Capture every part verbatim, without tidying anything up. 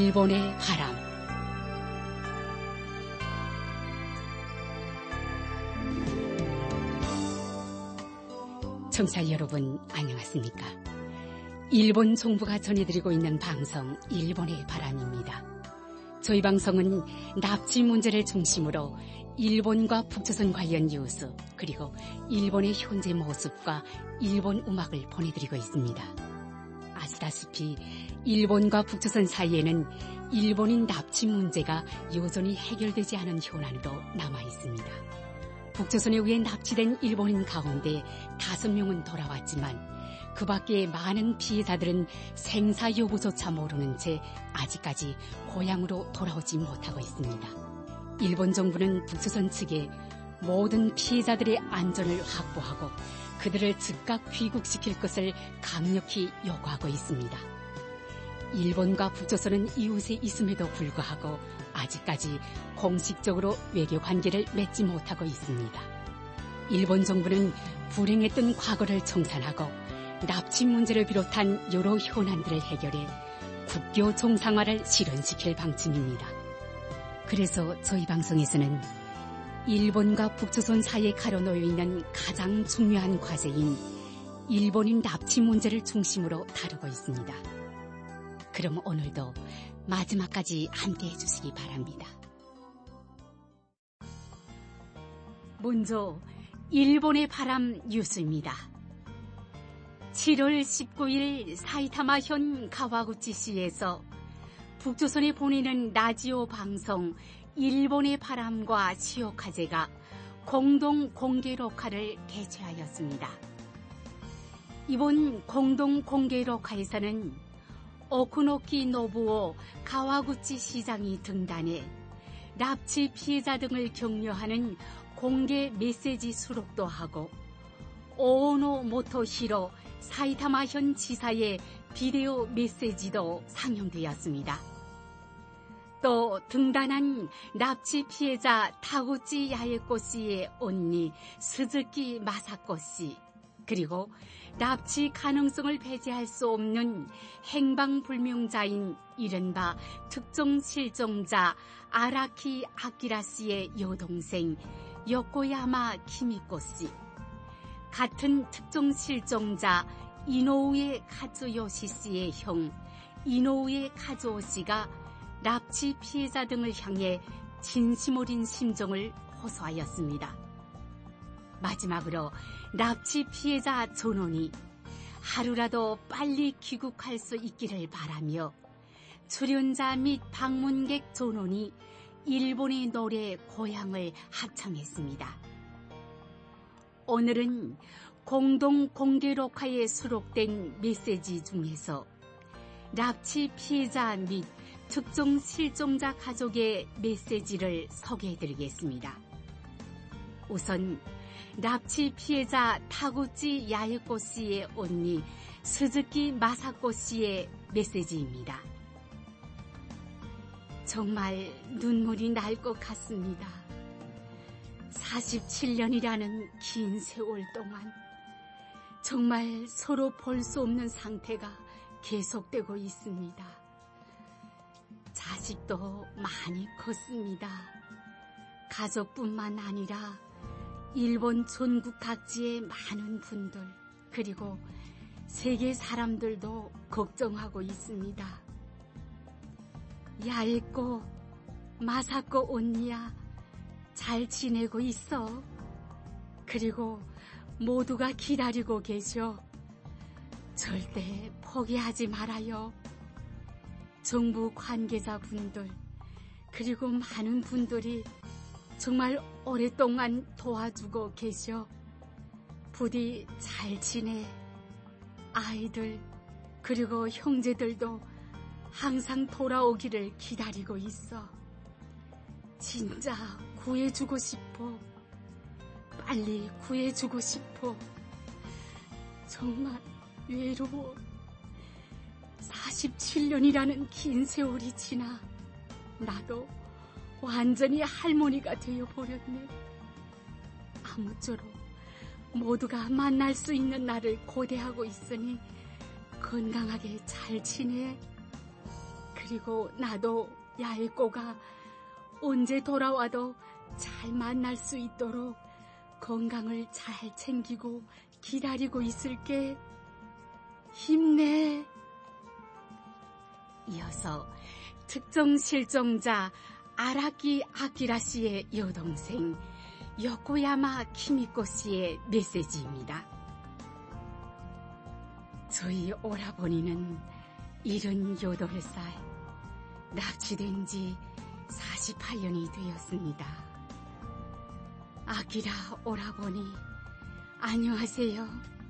일본의 바람. 청취자 여러분, 안녕하십니까? 일본 정부가 전해드리고 있는 방송 일본의 바람입니다. 저희 방송은 납치 문제를 중심으로 일본과 북조선 관련 뉴스, 그리고 일본의 현재 모습과 일본 음악을 보내드리고 있습니다. 아시다시피 일본과 북조선 사이에는 일본인 납치 문제가 여전히 해결되지 않은 현안으로 남아 있습니다. 북조선에 의해 납치된 일본인 가운데 다섯 명은 돌아왔지만 그 밖에 많은 피해자들은 생사 여부조차 모르는 채 아직까지 고향으로 돌아오지 못하고 있습니다. 일본 정부는 북조선 측에 모든 피해자들의 안전을 확보하고 그들을 즉각 귀국시킬 것을 강력히 요구하고 있습니다. 일본과 북조선은 이웃에 있음에도 불구하고 아직까지 공식적으로 외교 관계를 맺지 못하고 있습니다. 일본 정부는 불행했던 과거를 청산하고 납치 문제를 비롯한 여러 현안들을 해결해 국교 정상화를 실현시킬 방침입니다. 그래서 저희 방송에서는 일본과 북조선 사이에 가려놓여 있는 가장 중요한 과제인 일본인 납치 문제를 중심으로 다루고 있습니다. 그럼 오늘도 마지막까지 함께해 주시기 바랍니다. 먼저 일본의 바람 뉴스입니다. 칠월 십구일 사이타마현 가와구치시에서 북조선에 보내는 라디오 방송 일본의 바람과 시오카제가 공동 공개 녹화를 개최하였습니다. 이번 공동 공개 녹화에서는 오쿠노키 노부오 가와구치 시장이 등단해 납치 피해자 등을 격려하는 공개 메시지 수록도 하고 오오노 모토히로 사이타마현 지사의 비디오 메시지도 상영되었습니다. 또 등단한 납치 피해자 타구치 야에코 씨의 언니 스즈키 마사코 씨, 그리고 납치 가능성을 배제할 수 없는 행방불명자인 이른바 특정 실종자 아라키 아키라 씨의 여동생 요코야마 키미코 씨, 같은 특정 실종자 이노우에 카즈요시 씨의 형 이노우에 카즈오 씨가 납치 피해자 등을 향해 진심 어린 심정을 호소하였습니다. 마지막으로 납치 피해자 전원이 하루라도 빨리 귀국할 수 있기를 바라며 출연자 및 방문객 전원이 일본의 노래 고향을 합창했습니다. 오늘은 공동 공개 녹화에 수록된 메시지 중에서 납치 피해자 및 특정 실종자 가족의 메시지를 소개해드리겠습니다. 우선 납치 피해자 타구치 야에코 씨의 언니 스즈키 마사코 씨의 메시지입니다. 정말 눈물이 날 것 같습니다. 사십칠 년이라는 긴 세월 동안 정말 서로 볼 수 없는 상태가 계속되고 있습니다. 자식도 많이 컸습니다. 가족뿐만 아니라 일본 전국 각지의 많은 분들, 그리고 세계 사람들도 걱정하고 있습니다. 야에코, 마사코 언니야, 잘 지내고 있어. 그리고 모두가 기다리고 계셔. 절대 포기하지 말아요. 정부 관계자분들, 그리고 많은 분들이 정말 오랫동안 도와주고 계셔. 부디 잘 지내. 아이들, 그리고 형제들도 항상 돌아오기를 기다리고 있어. 진짜 구해주고 싶어. 빨리 구해주고 싶어. 정말 외로워. 사십칠 년이라는 긴 세월이 지나 나도 완전히 할머니가 되어버렸네. 아무쪼록 모두가 만날 수 있는 날을 고대하고 있으니 건강하게 잘 지내. 그리고 나도 야에꼬가 언제 돌아와도 잘 만날 수 있도록 건강을 잘 챙기고 기다리고 있을게. 힘내. 이어서 특정 실종자 아라키 아키라 씨의 여동생 요코야마 키미코 씨의 메시지입니다. 저희 오라버니는 일흔여덟 살, 납치된 지 사십팔 년이 되었습니다. 아키라 오라버니, 안녕하세요.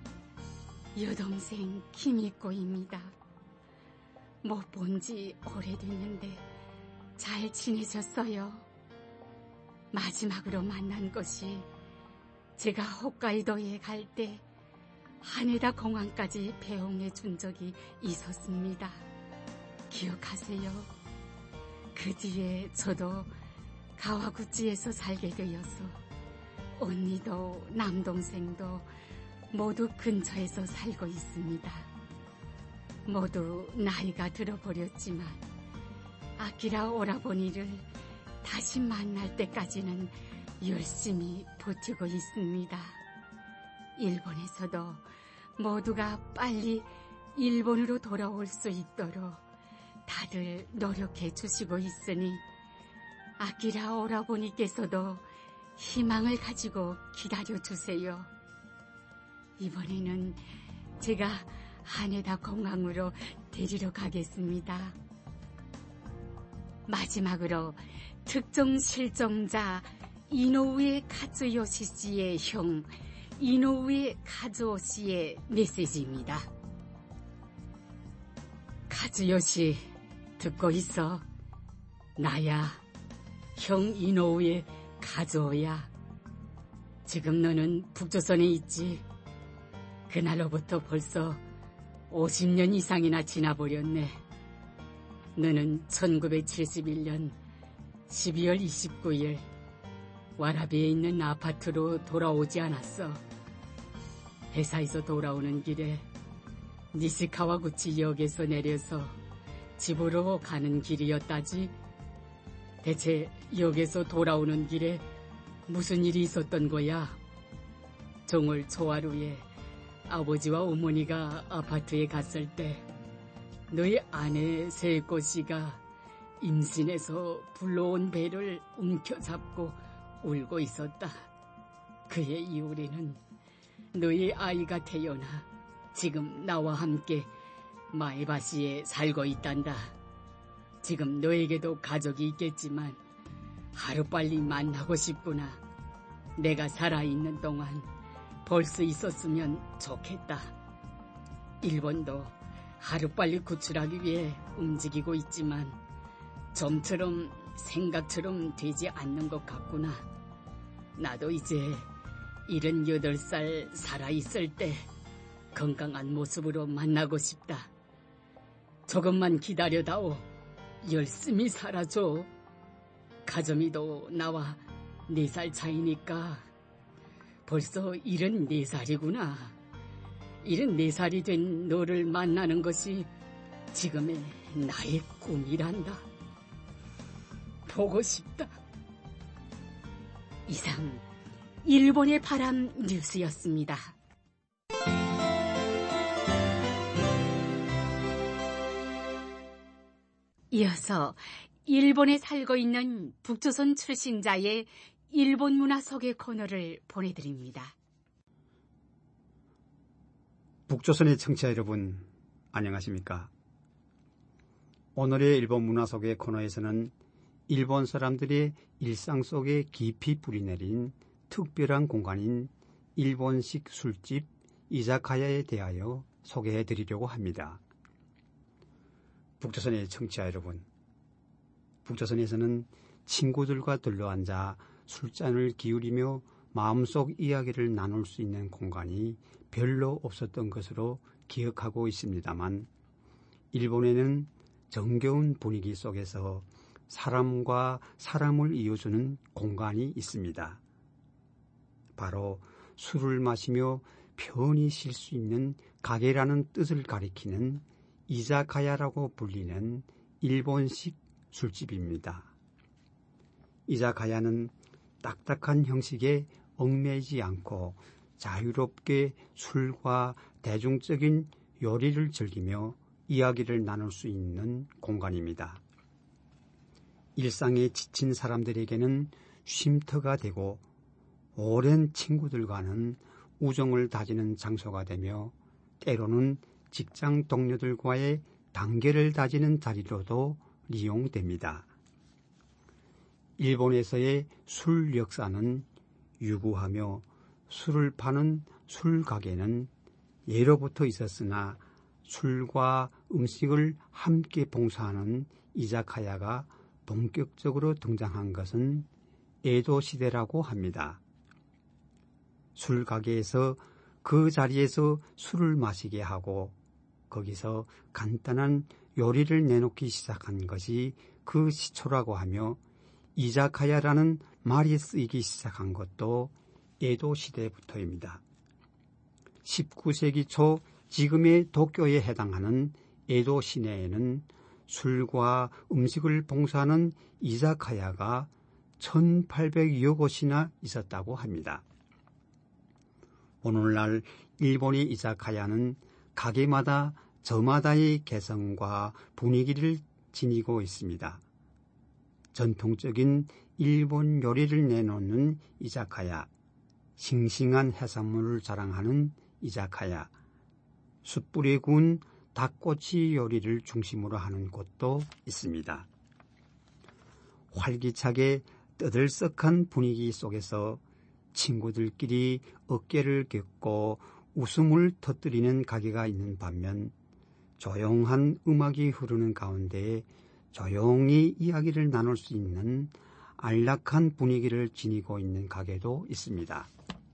여동생 키미코입니다. 못 본 지 오래됐는데 잘 지내셨어요? 마지막으로 만난 것이 제가 홋카이도에 갈 때 하네다 공항까지 배웅해 준 적이 있었습니다. 기억하세요? 그 뒤에 저도 가와구치에서 살게 되어서 언니도 남동생도 모두 근처에서 살고 있습니다. 모두 나이가 들어버렸지만 아키라 오라버니를 다시 만날 때까지는 열심히 버티고 있습니다. 일본에서도 모두가 빨리 일본으로 돌아올 수 있도록 다들 노력해 주시고 있으니 아키라 오라버니께서도 희망을 가지고 기다려주세요. 이번에는 제가 하네다 공항으로 데리러 가겠습니다. 마지막으로 특정 실종자 이노우에 카츠요시 씨의 형 이노우에 카즈오 씨의 메시지입니다. 카즈요시, 듣고 있어. 나야, 형 이노우에 카즈오야. 지금 너는 북조선에 있지. 그날로부터 벌써 오십 년 이상이나 지나버렸네. 너는 천구백칠십일 년 십이월 이십구일 와라비에 있는 아파트로 돌아오지 않았어. 회사에서 돌아오는 길에 니시카와구치 역에서 내려서 집으로 가는 길이었다지. 대체 역에서 돌아오는 길에 무슨 일이 있었던 거야? 정월 초하루에 아버지와 어머니가 아파트에 갔을 때 너희 아내 세코 씨가 임신해서 불러온 배를 움켜잡고 울고 있었다. 그의 이유리는 너희 아이가 태어나 지금 나와 함께 마에바시에 살고 있단다. 지금 너에게도 가족이 있겠지만 하루빨리 만나고 싶구나. 내가 살아있는 동안 볼 수 있었으면 좋겠다. 일본도 하루빨리 구출하기 위해 움직이고 있지만 좀처럼 생각처럼 되지 않는 것 같구나. 나도 이제 일흔여덟 살 살아있을 때 건강한 모습으로 만나고 싶다. 조금만 기다려다오. 열심히 살아줘. 가점이도 나와 네 살 차이니까 벌써 일흔네 살이구나. 일흔네 살이 된 너를 만나는 것이 지금의 나의 꿈이란다. 보고 싶다. 이상 일본의 바람 뉴스였습니다. 이어서 일본에 살고 있는 북조선 출신자의 일본 문화 소개 코너를 보내드립니다. 북조선의 청취자 여러분, 안녕하십니까? 오늘의 일본 문화 소개 코너에서는 일본 사람들의 일상 속에 깊이 뿌리내린 특별한 공간인 일본식 술집 이자카야에 대하여 소개해드리려고 합니다. 북조선의 청취자 여러분, 북조선에서는 친구들과 둘러앉아 술잔을 기울이며 마음속 이야기를 나눌 수 있는 공간이 별로 없었던 것으로 기억하고 있습니다만, 일본에는 정겨운 분위기 속에서 사람과 사람을 이어주는 공간이 있습니다. 바로 술을 마시며 편히 쉴 수 있는 가게라는 뜻을 가리키는 이자카야라고 불리는 일본식 술집입니다. 이자카야는 딱딱한 형식에 얽매이지 않고 자유롭게 술과 대중적인 요리를 즐기며 이야기를 나눌 수 있는 공간입니다. 일상에 지친 사람들에게는 쉼터가 되고 오랜 친구들과는 우정을 다지는 장소가 되며 때로는 직장 동료들과의 단계를 다지는 자리로도 이용됩니다. 일본에서의 술 역사는 유구하며 술을 파는 술 가게는 예로부터 있었으나 술과 음식을 함께 봉사하는 이자카야가 본격적으로 등장한 것은 에도 시대라고 합니다. 술 가게에서 그 자리에서 술을 마시게 하고 거기서 간단한 요리를 내놓기 시작한 것이 그 시초라고 하며 이자카야라는 말이 쓰이기 시작한 것도 에도 시대부터입니다. 십구 세기 초 지금의 도쿄에 해당하는 에도 시내에는 술과 음식을 봉사하는 이자카야가 천팔백여 곳이나 있었다고 합니다. 오늘날 일본의 이자카야는 가게마다 저마다의 개성과 분위기를 지니고 있습니다. 전통적인 일본 요리를 내놓는 이자카야, 싱싱한 해산물을 자랑하는 이자카야, 숯불에 구운 닭꼬치 요리를 중심으로 하는 곳도 있습니다. 활기차게 떠들썩한 분위기 속에서 친구들끼리 어깨를 겹고 웃음을 터뜨리는 가게가 있는 반면 조용한 음악이 흐르는 가운데 조용히 이야기를 나눌 수 있는 안락한 분위기를 지니고 있는 가게도 있습니다.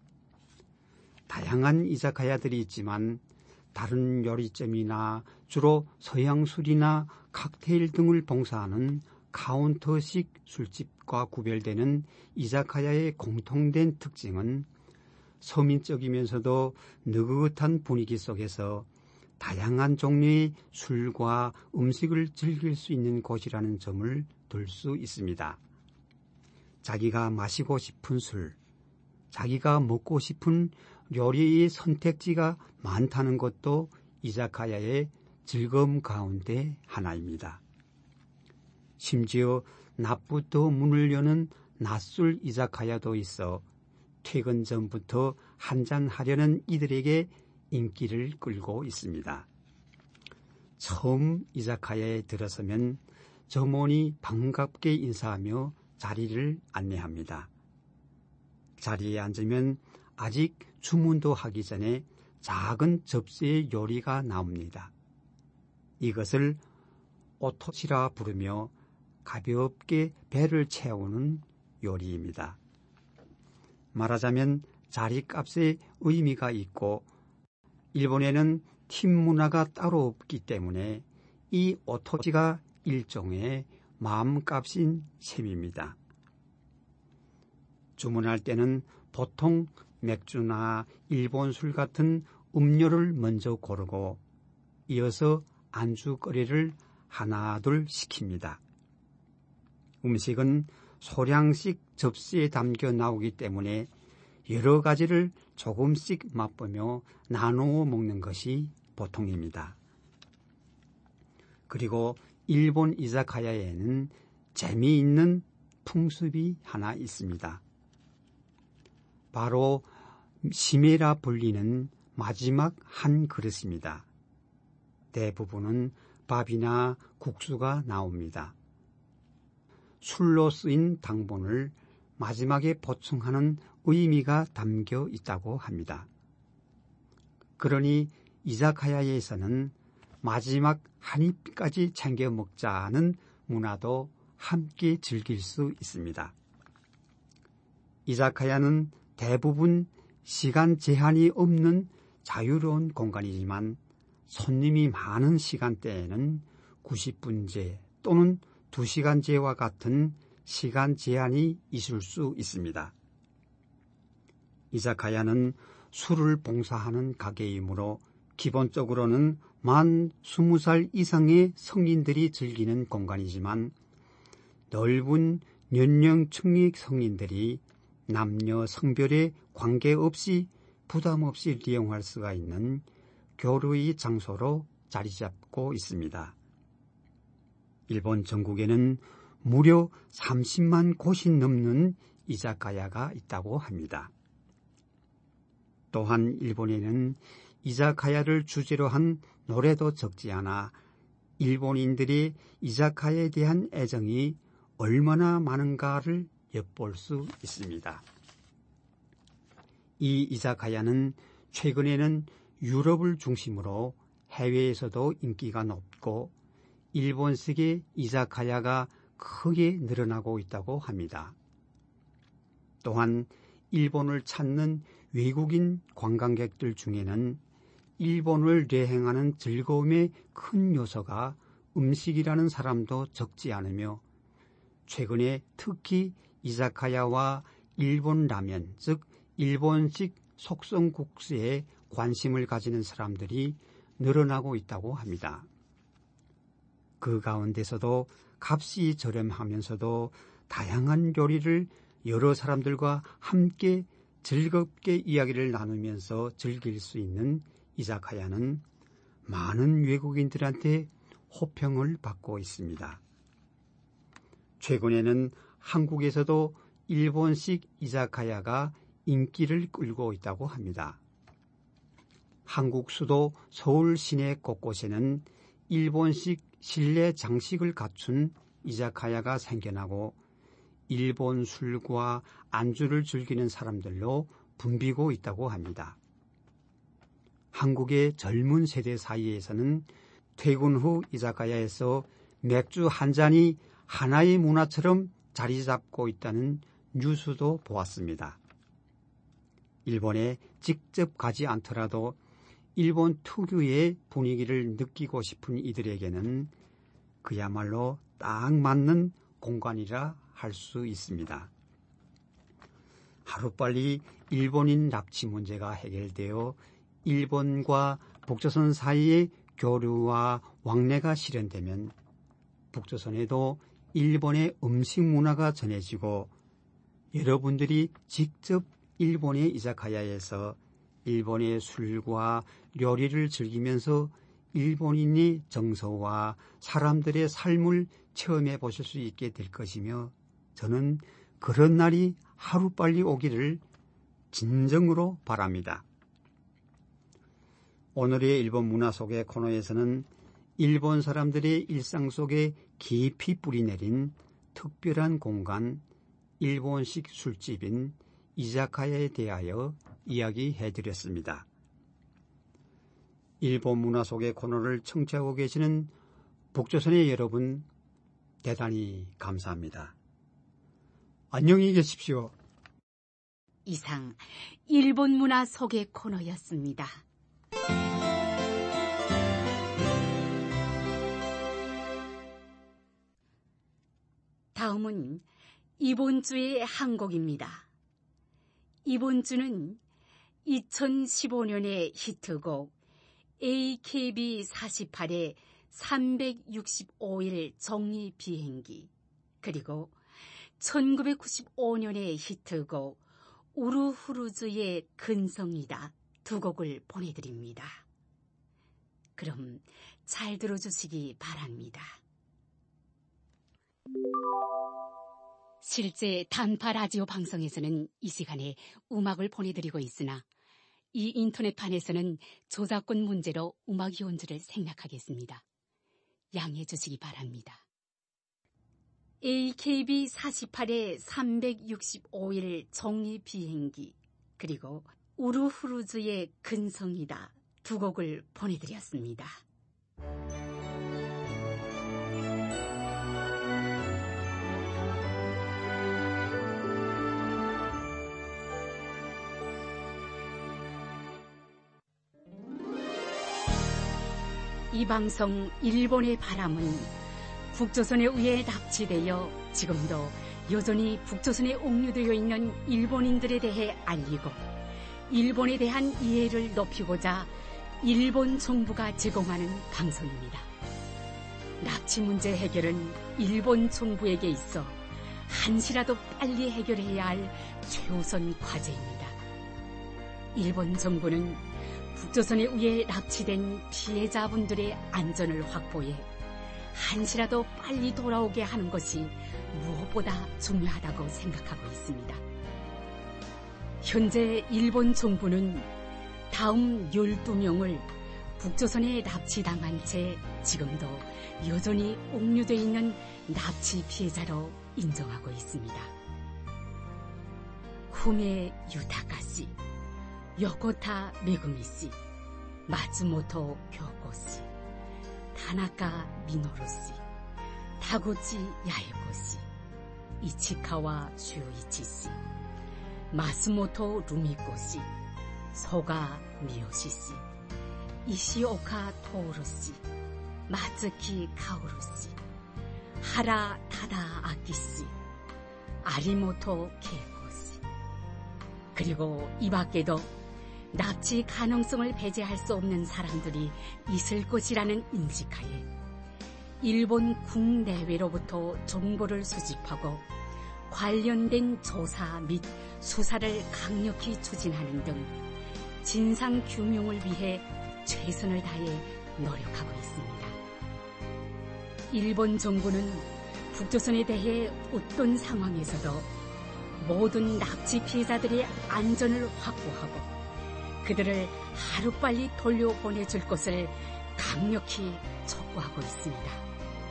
다양한 이자카야들이 있지만 다른 요리점이나 주로 서양술이나 칵테일 등을 봉사하는 카운터식 술집과 구별되는 이자카야의 공통된 특징은 서민적이면서도 느긋한 분위기 속에서 다양한 종류의 술과 음식을 즐길 수 있는 곳이라는 점을 들 수 있습니다. 자기가 마시고 싶은 술, 자기가 먹고 싶은 요리의 선택지가 많다는 것도 이자카야의 즐거움 가운데 하나입니다. 심지어 낮부터 문을 여는 낮술 이자카야도 있어 퇴근 전부터 한잔하려는 이들에게 인기를 끌고 있습니다. 처음 이자카야에 들어서면 점원이 반갑게 인사하며 자리를 안내합니다. 자리에 앉으면 아직 주문도 하기 전에 작은 접시의 요리가 나옵니다. 이것을 오토시라 부르며 가볍게 배를 채우는 요리입니다. 말하자면 자리값에 의미가 있고 일본에는 팀 문화가 따로 없기 때문에 이 오토시가 일종의 마음값인 셈입니다. 주문할 때는 보통 맥주나 일본 술 같은 음료를 먼저 고르고 이어서 안주거리를 하나둘 시킵니다. 음식은 소량씩 접시에 담겨 나오기 때문에 여러 가지를 조금씩 맛보며 나누어 먹는 것이 보통입니다. 그리고 일본 이자카야에는 재미있는 풍습이 하나 있습니다. 바로 시메라 불리는 마지막 한 그릇입니다. 대부분은 밥이나 국수가 나옵니다. 술로 쓰인 당분을 마지막에 보충하는 의미가 담겨 있다고 합니다. 그러니 이자카야에서는 마지막 한 입까지 챙겨 먹자는 문화도 함께 즐길 수 있습니다. 이자카야는 대부분 시간 제한이 없는 자유로운 공간이지만 손님이 많은 시간대에는 구십 분제 또는 두 시간제와 같은 시간 제한이 있을 수 있습니다. 이자카야는 술을 봉사하는 가게이므로 기본적으로는 만 스무 살 이상의 성인들이 즐기는 공간이지만 넓은 연령층의 성인들이 남녀 성별에 관계없이 부담 없이 이용할 수가 있는 교류의 장소로 자리 잡고 있습니다. 일본 전국에는 무려 삼십만 곳이 넘는 이자카야가 있다고 합니다. 또한 일본에는 이자카야를 주제로 한 노래도 적지 않아 일본인들이 이자카야에 대한 애정이 얼마나 많은가를 엿볼 수 있습니다. 이 이자카야는 최근에는 유럽을 중심으로 해외에서도 인기가 높고 일본식의 이자카야가 크게 늘어나고 있다고 합니다. 또한 일본을 찾는 외국인 관광객들 중에는 일본을 여행하는 즐거움의 큰 요소가 음식이라는 사람도 적지 않으며 최근에 특히 이자카야와 일본 라면, 즉 일본식 속성국수에 관심을 가지는 사람들이 늘어나고 있다고 합니다. 그 가운데서도 값이 저렴하면서도 다양한 요리를 여러 사람들과 함께 즐겁게 이야기를 나누면서 즐길 수 있는 이자카야는 많은 외국인들한테 호평을 받고 있습니다. 최근에는 한국에서도 일본식 이자카야가 인기를 끌고 있다고 합니다. 한국 수도 서울 시내 곳곳에는 일본식 실내 장식을 갖춘 이자카야가 생겨나고 일본 술과 안주를 즐기는 사람들로 붐비고 있다고 합니다. 한국의 젊은 세대 사이에서는 퇴근 후 이자카야에서 맥주 한 잔이 하나의 문화처럼 자리 잡고 있다는 뉴스도 보았습니다. 일본에 직접 가지 않더라도 일본 특유의 분위기를 느끼고 싶은 이들에게는 그야말로 딱 맞는 공간이라 할 수 있습니다. 하루빨리 일본인 납치 문제가 해결되어 일본과 북조선 사이의 교류와 왕래가 실현되면 북조선에도 일본의 음식 문화가 전해지고 여러분들이 직접 일본의 이자카야에서 일본의 술과 요리를 즐기면서 일본인의 정서와 사람들의 삶을 체험해 보실 수 있게 될 것이며 저는 그런 날이 하루빨리 오기를 진정으로 바랍니다. 오늘의 일본 문화 속의 코너에서는 일본 사람들의 일상 속에 깊이 뿌리내린 특별한 공간, 일본식 술집인 이자카야에 대하여 이야기해드렸습니다. 일본 문화 속의 코너를 청취하고 계시는 북조선의 여러분, 대단히 감사합니다. 안녕히 계십시오. 이상 일본 문화 속의 코너였습니다. 다음은 이번 주의 한 곡입니다. 이번 주는 이천십오 년의 히트곡 에이케이비 사십팔의 삼백육십오 일 정리 비행기 그리고 천구백구십오 년의 히트곡 우르후루즈의 근성이다 두 곡을 보내드립니다. 그럼 잘 들어주시기 바랍니다. 실제 단파 라디오 방송에서는 이 시간에 음악을 보내드리고 있으나 이 인터넷판에서는 저작권 문제로 음악이 온 줄을 생략하겠습니다. 양해해 주시기 바랍니다. 에이케이비 사십팔의 삼백육십오 일 정리 비행기 그리고 우르후루즈의 근성이다 두 곡을 보내드렸습니다. 이 방송 일본의 바람은 북조선에 의해 납치되어 지금도 여전히 북조선에 옥류되어 있는 일본인들에 대해 알리고 일본에 대한 이해를 높이고자 일본 정부가 제공하는 방송입니다. 납치 문제 해결은 일본 정부에게 있어 한시라도 빨리 해결해야 할 최우선 과제입니다. 일본 정부는 북조선에 의해 납치된 피해자분들의 안전을 확보해 한시라도 빨리 돌아오게 하는 것이 무엇보다 중요하다고 생각하고 있습니다. 현재 일본 정부는 다음 열두 명을 북조선에 납치당한 채 지금도 여전히 옥류되어 있는 납치 피해자로 인정하고 있습니다. 후메 유타카 씨, 요코타 메구미 씨, 마츠모토 교코 씨, 타나카 미노루 씨, 타구치 야에코 씨, 이치카와 슈요이치 씨, 마스모토 루미코 씨, 소가 미요시 씨, 이시오카 토오루 씨, 마츠키 카오루 씨, 하라 타다 아키 씨, 아리모토 케이코 씨, 그리고 이 밖에도 납치 가능성을 배제할 수 없는 사람들이 있을 것이라는 인식하에 일본 국내외로부터 정보를 수집하고 관련된 조사 및 수사를 강력히 추진하는 등 진상 규명을 위해 최선을 다해 노력하고 있습니다. 일본 정부는 북조선에 대해 어떤 상황에서도 모든 납치 피해자들의 안전을 확보하고 그들을 하루빨리 돌려보내줄 것을 강력히 촉구하고 있습니다.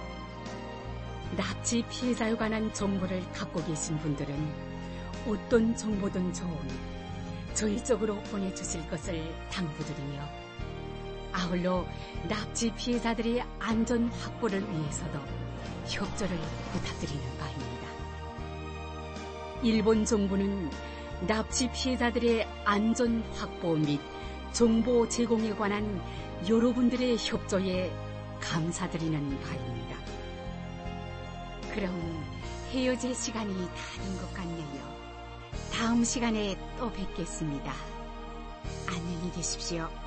납치 피해자에 관한 정보를 갖고 계신 분들은 어떤 정보든 좋으니 저희 쪽으로 보내주실 것을 당부드리며 아울러 납치 피해자들의 안전 확보를 위해서도 협조를 부탁드리는 바입니다. 일본 정부는 납치 피해자들의 안전 확보 및 정보 제공에 관한 여러분들의 협조에 감사드리는 바입니다. 그럼 헤어질 시간이 다 된 것 같네요. 다음 시간에 또 뵙겠습니다. 안녕히 계십시오.